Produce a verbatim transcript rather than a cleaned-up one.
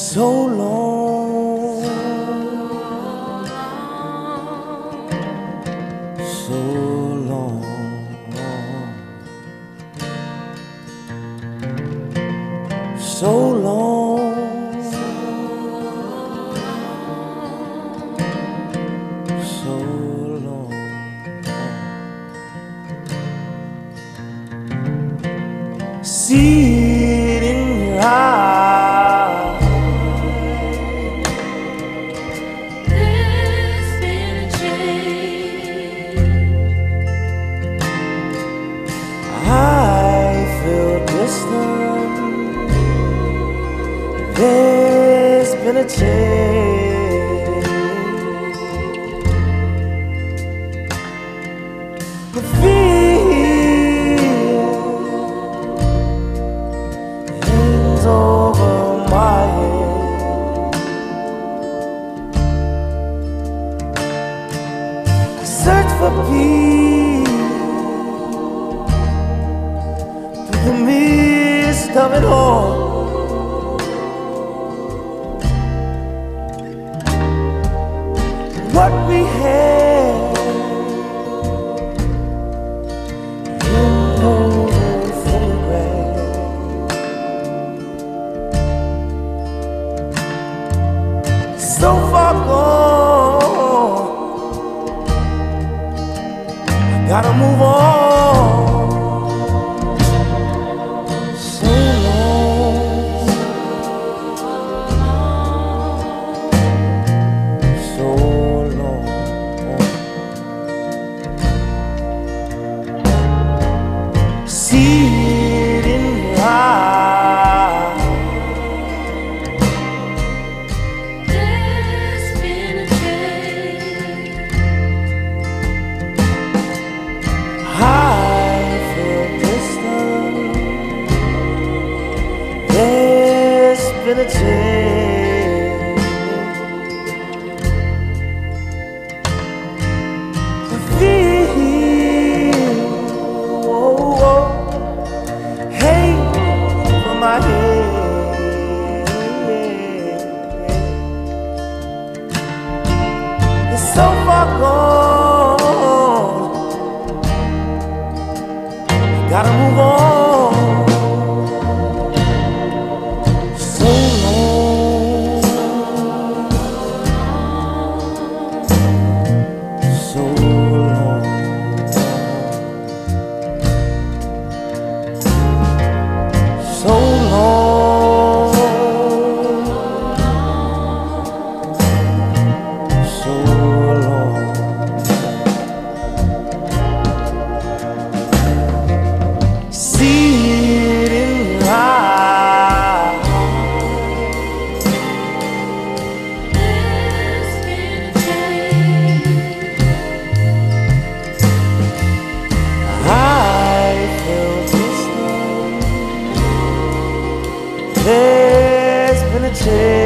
So long, so long, so long, so long. See it in your eyes. There's been a change. I feel distant. There's been a change. The fear hangs over my head. I search for peace through the mist of it all. What we had in golden photograph, so far gone. I gotta move on. So long, so long. See it in your eyes. There's been a change. I feel distant. There's been a change. The fear, oh, oh, hang over my head. It's so far gone. Gotta move on. So long, so long, so long, so long. See it in your eyes. There's been a change. I feel distant. There's been a change.